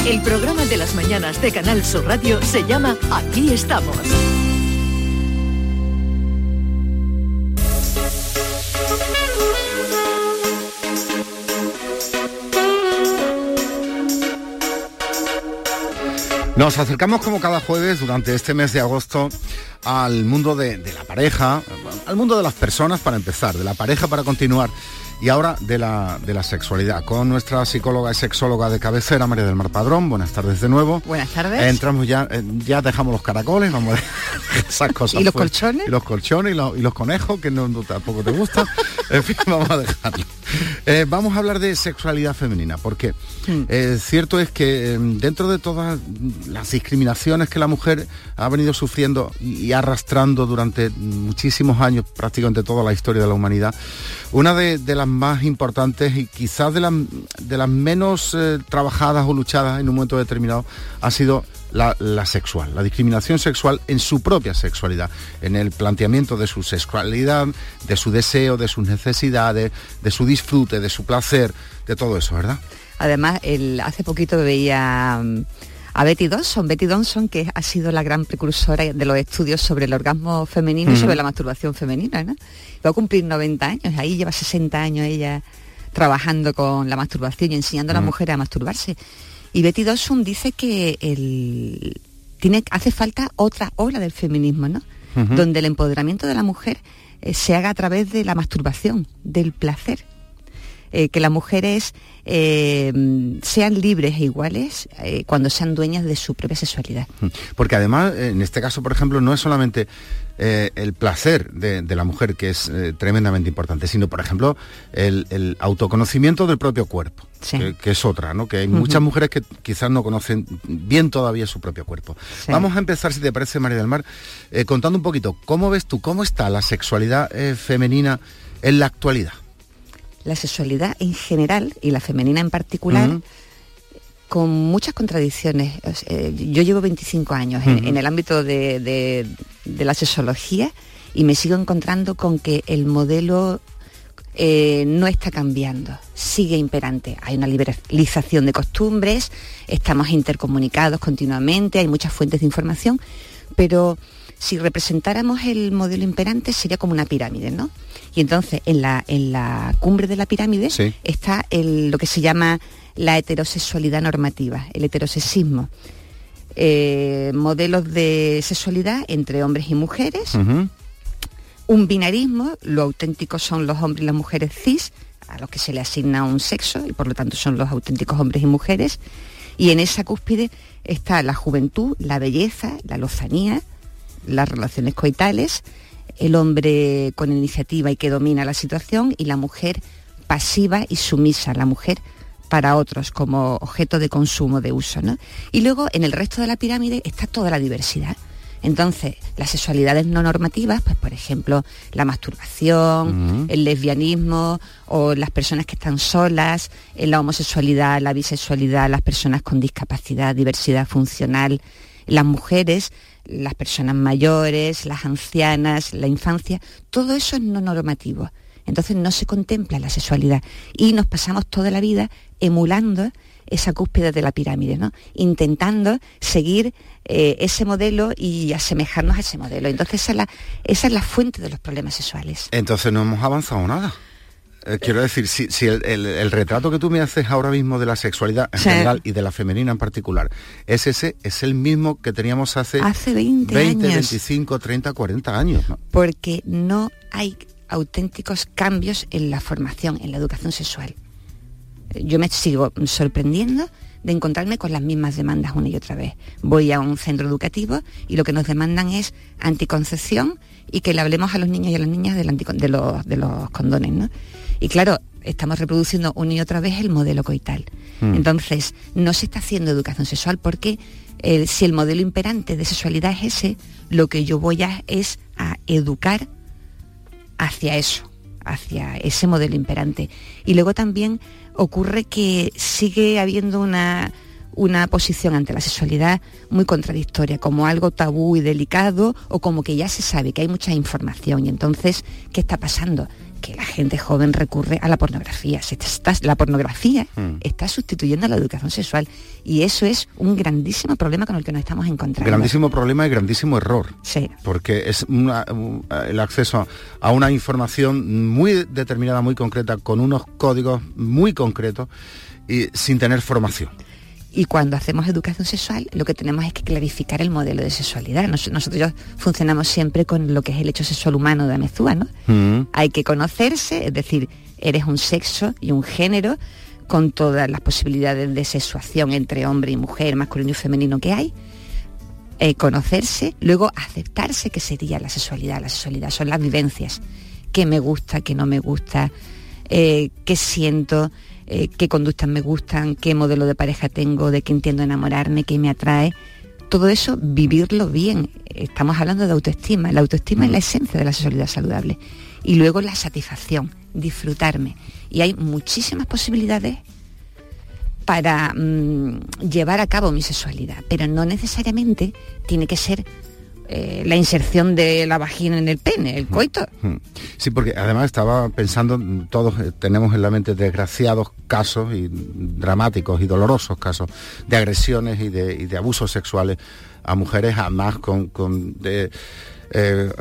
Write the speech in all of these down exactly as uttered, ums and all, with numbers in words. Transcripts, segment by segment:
El programa de las mañanas de Canal Sur Radio se llama Aquí estamos. Nos acercamos como cada jueves durante este mes de agosto al mundo de, de la pareja, al mundo de las personas para empezar, de la pareja para continuar y ahora de la, de la sexualidad con nuestra psicóloga y sexóloga de cabecera, María del Mar Padrón. Buenas tardes de nuevo. Buenas tardes. Entramos ya, ya dejamos los caracoles, vamos a dejar esas cosas. ¿Y los fuera. colchones? Y los colchones y los, y los conejos, que no, no tampoco te gustan. En fin, vamos a dejarlo. Eh, vamos a hablar de sexualidad femenina, porque mm. eh, cierto es que eh, dentro de todas las discriminaciones que la mujer ha venido sufriendo y, y arrastrando durante muchísimos años, prácticamente toda la historia de la humanidad, una de, de las más importantes y quizás de las, de las menos eh, trabajadas o luchadas en un momento determinado ha sido La, la sexual, la discriminación sexual en su propia sexualidad, en el planteamiento de su sexualidad, de su deseo, de sus necesidades, de su disfrute, de su placer, de todo eso, ¿verdad? Además, el, hace poquito veía um, a Betty Dawson, Betty Dawson, que ha sido la gran precursora de los estudios sobre el orgasmo femenino, uh-huh. y sobre la masturbación femenina, ¿no? Va a cumplir noventa años, ahí lleva sesenta años ella trabajando con la masturbación y enseñando uh-huh. a las mujeres a masturbarse. Y Betty Dawson dice que el, tiene, hace falta otra ola del feminismo, ¿no? Uh-huh. Donde el empoderamiento de la mujer eh, se haga a través de la masturbación, del placer. Eh, que las mujeres eh, sean libres e iguales eh, cuando sean dueñas de su propia sexualidad. Porque además, en este caso, por ejemplo, no es solamente eh, el placer de, de la mujer, que es eh, tremendamente importante, sino, por ejemplo, el, el autoconocimiento del propio cuerpo, sí. que, que es otra, ¿no? Que hay uh-huh. muchas mujeres que quizás no conocen bien todavía su propio cuerpo. Sí. Vamos a empezar, si te parece, María del Mar, eh, contando un poquito, ¿cómo ves tú, cómo está la sexualidad eh, femenina en la actualidad? La sexualidad en general y la femenina en particular, uh-huh. con muchas contradicciones. Yo llevo veinticinco años uh-huh. en, en el ámbito de, de, de la sexología y me sigo encontrando con que el modelo eh, no está cambiando, sigue imperante. Hay una liberalización de costumbres, estamos intercomunicados continuamente, hay muchas fuentes de información, pero si representáramos el modelo imperante sería como una pirámide, ¿no? Y entonces en la, en la cumbre de la pirámide sí. está el, lo que se llama la heterosexualidad normativa, el heterosexismo. Eh, modelos de sexualidad entre hombres y mujeres, uh-huh. un binarismo, lo auténtico son los hombres y las mujeres cis, a los que se le asigna un sexo y por lo tanto son los auténticos hombres y mujeres. Y en esa cúspide está la juventud, la belleza, la lozanía, las relaciones coitales, el hombre con iniciativa y que domina la situación y la mujer pasiva y sumisa, la mujer para otros como objeto de consumo, de uso, ¿no? Y luego en el resto de la pirámide está toda la diversidad. Entonces, las sexualidades no normativas, pues por ejemplo, la masturbación, uh-huh. el lesbianismo o las personas que están solas, la homosexualidad, la bisexualidad, las personas con discapacidad, diversidad funcional, las mujeres, las personas mayores, las ancianas, la infancia, todo eso es no normativo. Entonces no se contempla la sexualidad y nos pasamos toda la vida emulando esa cúspide de la pirámide, ¿no? Intentando seguir eh, ese modelo y asemejarnos a ese modelo. Entonces esa es, la, esa es la fuente de los problemas sexuales. Entonces no hemos avanzado nada. Eh, quiero decir, si, si el, el, el retrato que tú me haces ahora mismo de la sexualidad en sí. general y de la femenina en particular, es ese, es el mismo que teníamos hace, hace veinte, veinte años. veinticinco, treinta, cuarenta años, ¿no? Porque no hay auténticos cambios en la formación, en la educación sexual. Yo me sigo sorprendiendo de encontrarme con las mismas demandas una y otra vez. Voy a un centro educativo y lo que nos demandan es anticoncepción y que le hablemos a los niños y a las niñas del anticon- de, los, de los condones, ¿no? Y claro, estamos reproduciendo una y otra vez el modelo coital. Mm. Entonces, no se está haciendo educación sexual porque eh, si el modelo imperante de sexualidad es ese, lo que yo voy a es a educar hacia eso, hacia ese modelo imperante. Y luego también ocurre que sigue habiendo una, una posición ante la sexualidad muy contradictoria, como algo tabú y delicado, o como que ya se sabe que hay mucha información. Y entonces, ¿qué está pasando? que la gente joven recurre a la pornografía. Se está, la pornografía mm. está sustituyendo a la educación sexual y eso es un grandísimo problema con el que nos estamos encontrando. Grandísimo problema y grandísimo error. Sí. Porque es una, el acceso a una información muy determinada, muy concreta, con unos códigos muy concretos y sin tener formación. Y cuando hacemos educación sexual, lo que tenemos es que clarificar el modelo de sexualidad. Nos, nosotros ya funcionamos siempre con lo que es el hecho sexual humano de Amezúa, ¿no? Mm. Hay que conocerse, es decir, eres un sexo y un género con todas las posibilidades de sexuación entre hombre y mujer, masculino y femenino que hay. Eh, conocerse, luego aceptarse, que sería la sexualidad. La sexualidad son las vivencias. ¿Qué me gusta, qué no me gusta? Eh, ¿Qué siento? Eh, qué conductas me gustan, qué modelo de pareja tengo, de qué entiendo enamorarme, qué me atrae. Todo eso, vivirlo bien. Estamos hablando de autoestima. La autoestima mm. es la esencia de la sexualidad saludable. Y luego la satisfacción, disfrutarme. Y hay muchísimas posibilidades para mmm, llevar a cabo mi sexualidad, pero no necesariamente tiene que ser Eh, la inserción de la vagina en el pene, el coito. Sí, porque además estaba pensando, todos tenemos en la mente desgraciados casos y dramáticos y dolorosos casos de agresiones y de, y de abusos sexuales a mujeres, además con, con de, eh,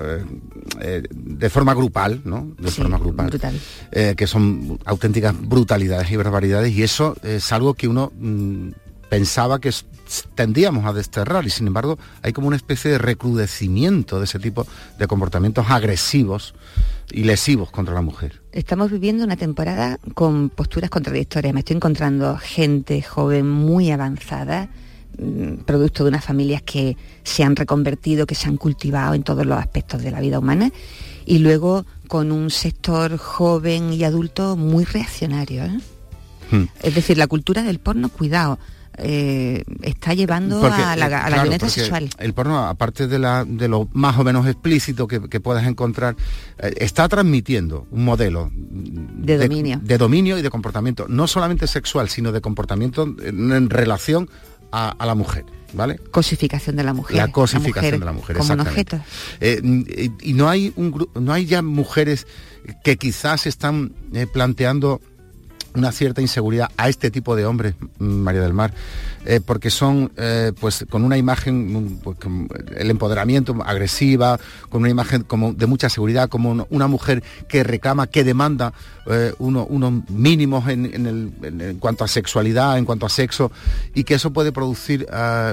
eh, de forma grupal, ¿no? De sí, forma grupal. Brutal. Eh, que son auténticas brutalidades y barbaridades, y eso es algo que uno mmm, pensaba que tendíamos a desterrar, y sin embargo hay como una especie de recrudecimiento de ese tipo de comportamientos agresivos y lesivos contra la mujer. Estamos viviendo una temporada con posturas contradictorias. Me estoy encontrando gente joven muy avanzada, producto de unas familias que se han reconvertido, que se han cultivado en todos los aspectos de la vida humana, y luego con un sector joven y adulto muy reaccionario, ¿eh? hmm. Es decir, la cultura del porno, cuidado, Eh, está llevando porque, a la, a la claro, violencia sexual. El porno, aparte de, la, de lo más o menos explícito que, que puedas encontrar, eh, está transmitiendo un modelo de dominio. De, de dominio y de comportamiento, no solamente sexual, sino de comportamiento en, en relación a, a la mujer, ¿vale? Cosificación de la mujer. La cosificación la de la mujer, mujer como un objeto. Eh, y, y no hay un grupo, no hay ya mujeres que quizás están eh, planteando una cierta inseguridad a este tipo de hombres, María del Mar, eh, porque son eh, pues con una imagen, pues, con el empoderamiento agresiva, con una imagen como de mucha seguridad, como una mujer que reclama, que demanda eh, uno, unos mínimos en, en, el, en, en cuanto a sexualidad, en cuanto a sexo, y que eso puede producir uh,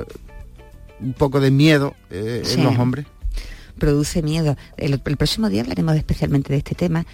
un poco de miedo eh, sí. en los hombres. Produce miedo. El, el próximo día hablaremos especialmente de este tema.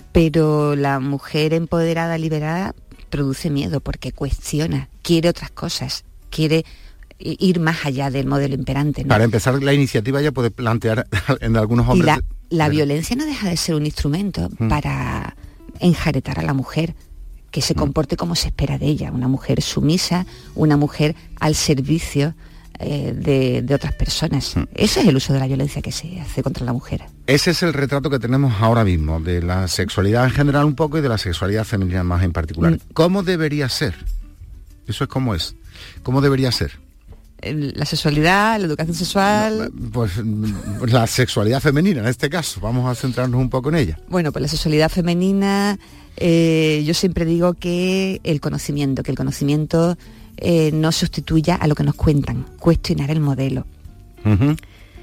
Pero la mujer empoderada, liberada, produce miedo porque cuestiona, quiere otras cosas, quiere ir más allá del modelo imperante, ¿no? Para empezar, la iniciativa ya puede plantear en algunos hombres... Y la, la violencia no deja de ser un instrumento mm. para enjaretar a la mujer, que se comporte como se espera de ella, una mujer sumisa, una mujer al servicio eh, de, de otras personas. Mm. Ese es el uso de la violencia que se hace contra la mujer. Ese es el retrato que tenemos ahora mismo, de la sexualidad en general un poco y de la sexualidad femenina más en particular. Mm. ¿Cómo debería ser? Eso es como es. ¿Cómo debería ser? La sexualidad, la educación sexual... Pues la sexualidad femenina en este caso, vamos a centrarnos un poco en ella. Bueno, pues la sexualidad femenina, eh, yo siempre digo que el conocimiento, que el conocimiento eh, no sustituya a lo que nos cuentan, cuestionar el modelo. Uh-huh.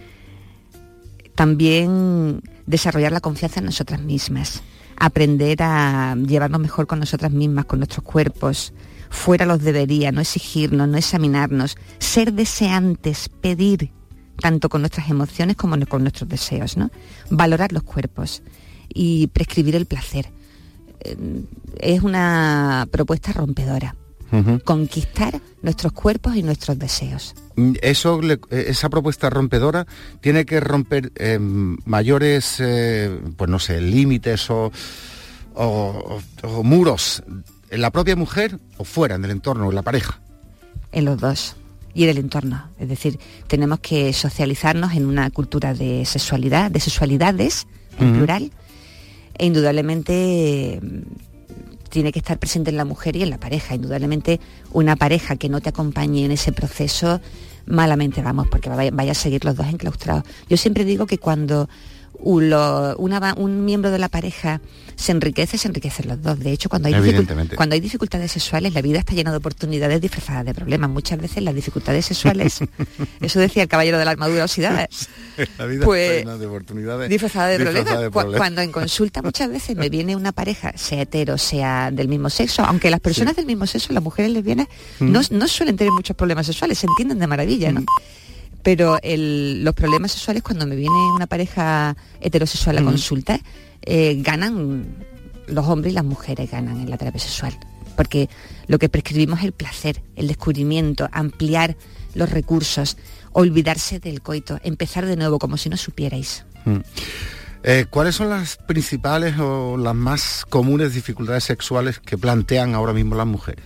También desarrollar la confianza en nosotras mismas, aprender a llevarnos mejor con nosotras mismas, con nuestros cuerpos, fuera los debería, no exigirnos, no examinarnos, ser deseantes, pedir, tanto con nuestras emociones como con nuestros deseos, ¿no? Valorar los cuerpos y prescribir el placer. Es una propuesta rompedora. Uh-huh. Conquistar nuestros cuerpos y nuestros deseos. Eso, esa propuesta rompedora tiene que romper eh, mayores, eh, pues no sé, límites o, o, o muros en la propia mujer o fuera, en el entorno, en la pareja. En los dos. Y en el entorno. Es decir, tenemos que socializarnos en una cultura de sexualidad, de sexualidades, en uh-huh. plural, e indudablemente tiene que estar presente en la mujer y en la pareja. Indudablemente una pareja que no te acompañe en ese proceso, malamente vamos, porque vaya, vaya a seguir los dos enclaustrados. Yo siempre digo que cuando un, lo, una, un miembro de la pareja se enriquece, se enriquecen los dos. De hecho, cuando hay, dificult- cuando hay dificultades sexuales, la vida está llena de oportunidades disfrazadas de problemas. Muchas veces las dificultades sexuales, eso decía el caballero de la armadura oxidada, la vida pues, está llena de oportunidades disfrazadas de, disfrazada de problemas. Cuando en consulta muchas veces me viene una pareja, sea hetero, sea del mismo sexo, aunque las personas sí. del mismo sexo, las mujeres lesbianas, mm. no, no suelen tener muchos problemas sexuales, se entienden de maravilla, ¿no? Mm. Pero el, los problemas sexuales, cuando me viene una pareja heterosexual a mm. consulta, eh, ganan los hombres y las mujeres ganan en la terapia sexual, porque lo que prescribimos es el placer, el descubrimiento, ampliar los recursos, olvidarse del coito, empezar de nuevo como si no supierais. Mm. Eh, ¿Cuáles son las principales o las más comunes dificultades sexuales que plantean ahora mismo las mujeres?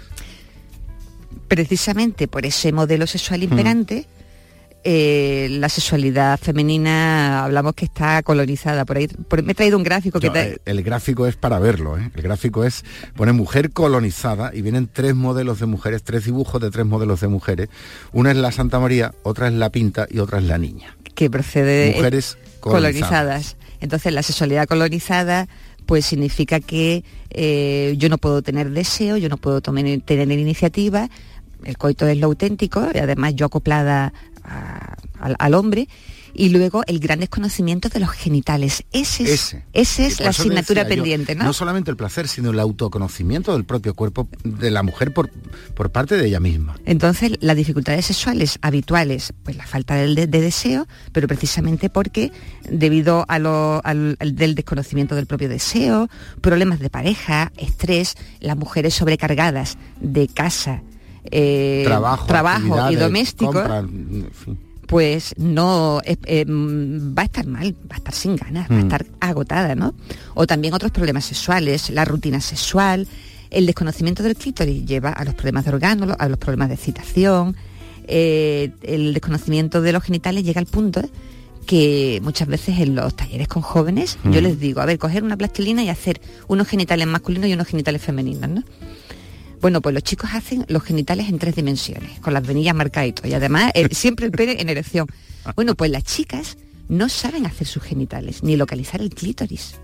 Precisamente por ese modelo sexual imperante, mm. Eh, la sexualidad femenina, hablamos que está colonizada. Por ahí por, me he traído un gráfico que... No, te... El gráfico es para verlo, ¿eh? El gráfico es, pone mujer colonizada y vienen tres modelos de mujeres, tres dibujos de tres modelos de mujeres. Una es la Santa María, otra es la Pinta y otra es la Niña. Que procede de mujeres colonizadas. colonizadas. Entonces la sexualidad colonizada pues significa que eh, yo no puedo tener deseo, yo no puedo tener, tener iniciativa, el coito es lo auténtico, y además yo acoplada A, al, al hombre, y luego el gran desconocimiento de los genitales. Ese es, ese. Ese es la asignatura pendiente, ¿no? No solamente el placer, sino el autoconocimiento del propio cuerpo de la mujer por, por parte de ella misma. Entonces, las dificultades sexuales habituales, pues la falta de, de, de deseo, pero precisamente porque, debido a lo, al, al del desconocimiento del propio deseo, problemas de pareja, estrés, las mujeres sobrecargadas de casa, Eh, trabajo, trabajo y doméstico, compra, en fin. Pues no eh, eh, va a estar mal, va a estar sin ganas, mm. va a estar agotada, ¿no? O también otros problemas sexuales, la rutina sexual, el desconocimiento del clítoris lleva a los problemas de orgánulos, a los problemas de excitación, eh, el desconocimiento de los genitales llega al punto que muchas veces en los talleres con jóvenes mm. yo les digo, a ver, coger una plastilina y hacer unos genitales masculinos y unos genitales femeninos, ¿no? Bueno, pues los chicos hacen los genitales en tres dimensiones, con las venillas marcaditos, y además eh, siempre el pene en erección. Bueno, pues las chicas no saben hacer sus genitales, ni localizar el clítoris.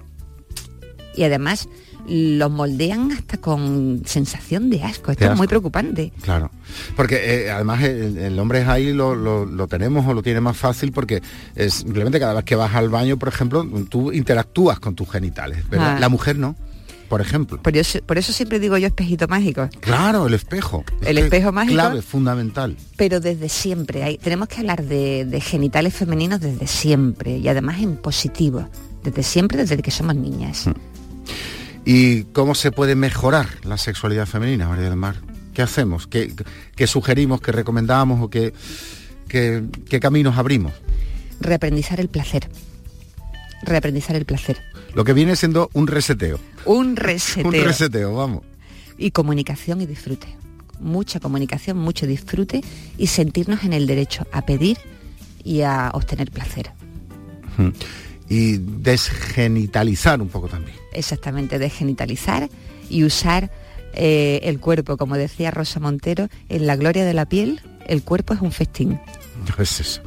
Y además los moldean hasta con sensación de asco. Esto de asco. Es muy preocupante. Claro, porque eh, además el, el hombre ahí lo, lo, lo tenemos o lo tiene más fácil porque es, simplemente cada vez que vas al baño, por ejemplo, tú interactúas con tus genitales, ¿verdad? Ah. La mujer no. Por ejemplo. Por eso, por eso siempre digo yo espejito mágico. Claro, el espejo. El es espejo mágico. Clave, fundamental. Pero desde siempre. Hay, tenemos que hablar de, de genitales femeninos desde siempre. Y además en positivo. Desde siempre, desde que somos niñas. ¿Y cómo se puede mejorar la sexualidad femenina, María del Mar? ¿Qué hacemos? ¿Qué, qué sugerimos? ¿Qué recomendamos? ¿O qué, qué, qué caminos abrimos? Reaprendizar el placer. Reaprendizar el placer. Lo que viene siendo un reseteo. Un reseteo. Un reseteo, vamos. Y comunicación y disfrute. Mucha comunicación, mucho disfrute y sentirnos en el derecho a pedir y a obtener placer. Y desgenitalizar un poco también. Exactamente, desgenitalizar y usar eh, el cuerpo, como decía Rosa Montero, en la gloria de la piel, el cuerpo es un festín. No es eso.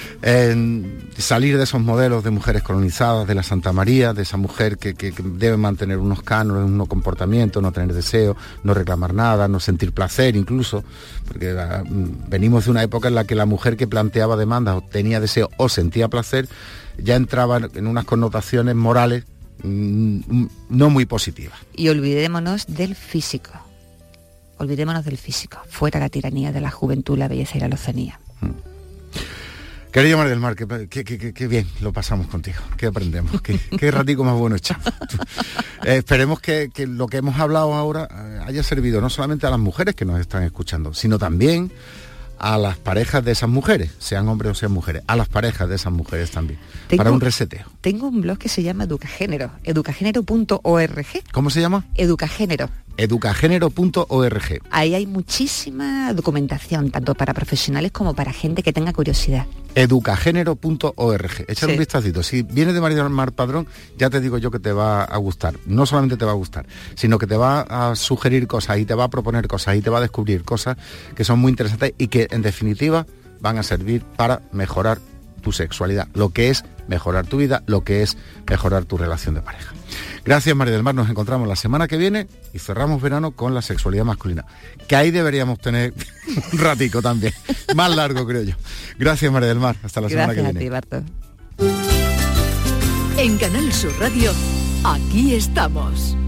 En salir de esos modelos de mujeres colonizadas, de la Santa María, de esa mujer que, que, que debe mantener unos cánones, unos comportamientos, no tener deseo, no reclamar nada, no sentir placer incluso, porque uh, venimos de una época en la que la mujer que planteaba demandas o tenía deseo o sentía placer, ya entraba en unas connotaciones morales mm, no muy positivas. Y olvidémonos del físico, olvidémonos del físico, fuera la tiranía de la juventud, la belleza y la lozanía. Mm. Querido María del Mar, qué que, que, que, que bien lo pasamos contigo, que aprendemos, qué, qué ratico más bueno echamos. eh, esperemos que, que lo que hemos hablado ahora eh, haya servido no solamente a las mujeres que nos están escuchando, sino también a las parejas de esas mujeres, sean hombres o sean mujeres, a las parejas de esas mujeres también, tengo, para un reseteo. Tengo un blog que se llama Educagénero, educagénero punto org. ¿Cómo se llama? Educagénero. educagénero punto org. Ahí hay muchísima documentación, tanto para profesionales como para gente que tenga curiosidad. educagénero punto org. Echar sí. un vistacito. Si viene de María del Mar Padrón, ya te digo yo que te va a gustar. No solamente te va a gustar, sino que te va a sugerir cosas y te va a proponer cosas y te va a descubrir cosas que son muy interesantes y que en definitiva van a servir para mejorar tu sexualidad, lo que es mejorar tu vida, lo que es mejorar tu relación de pareja. Gracias, María del Mar, nos encontramos la semana que viene y cerramos verano con la sexualidad masculina, que ahí deberíamos tener un ratico también, más largo creo yo. Gracias, María del Mar, hasta la Gracias semana que viene. Gracias a ti, Barto. En Canal Sur Radio, aquí estamos.